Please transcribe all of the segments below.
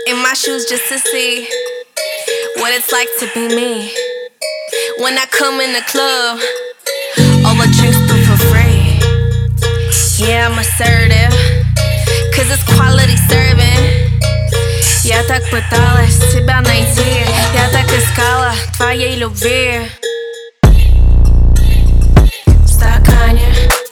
in my shoes just to see what it's like to be me. When I come in the club, all the drinks do for free. Yeah, I'm assertive, cause it's quality serving. Я так пыталась тебя найти, я так искала твоей любви. В стакане,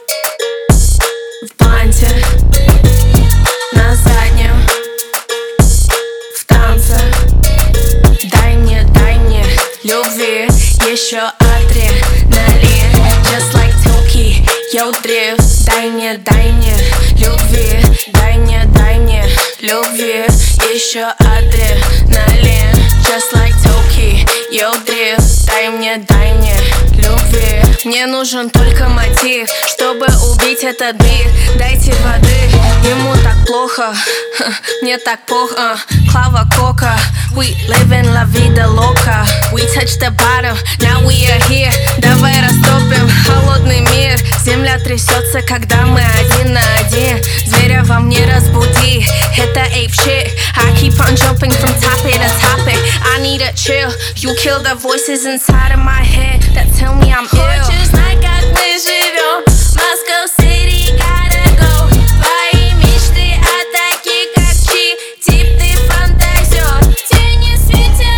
в бланте, на заднем, в танце. Дай мне любви, еще адреналин. Just like Tokyo Drift. Дай мне любви, дай мне любви, еще адреналин. Just like Tokyo Drift. Дай мне любви. Мне нужен только мотив, чтобы убить этот бит. Дайте воды, ему так плохо, мне так плохо. Клава Кока, we living la vida loca. We touch the bottom, now we are here. Давай растопим холодный мир. Земля трясется, когда мы один на один. Зверя во мне разбуди, это ape shit. I keep on jumping from topic to topic. I need a chill. You kill the voices inside of my head that tell me I'm ill. Хочешь знать, как мы живем? Moscow City, gotta go. Твои мечты атаки, как Чи. Тип ты фантазер, тени светят.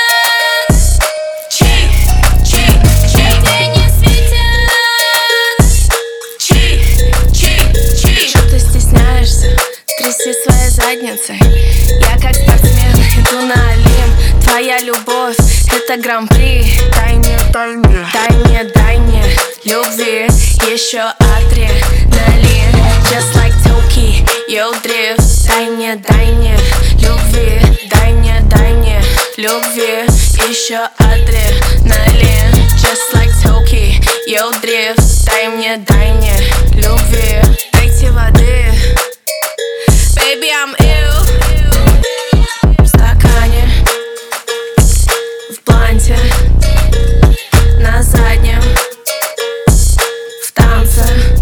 Чи, тени светят. Чи. Что ты стесняешься? Тряси своей задницей. Я как спортсмен, иду на Олимп. Твоя любовь, это гран-при. Дай мне любви, еще адреналин. Just like Tokyo Drift. Дай мне любви, дай мне любви, еще адреналин. Just like Tokyo Drift. Дай мне любви. Дайте воды, baby, I'm ill. В стакане, в бланте, на заднем, в танце.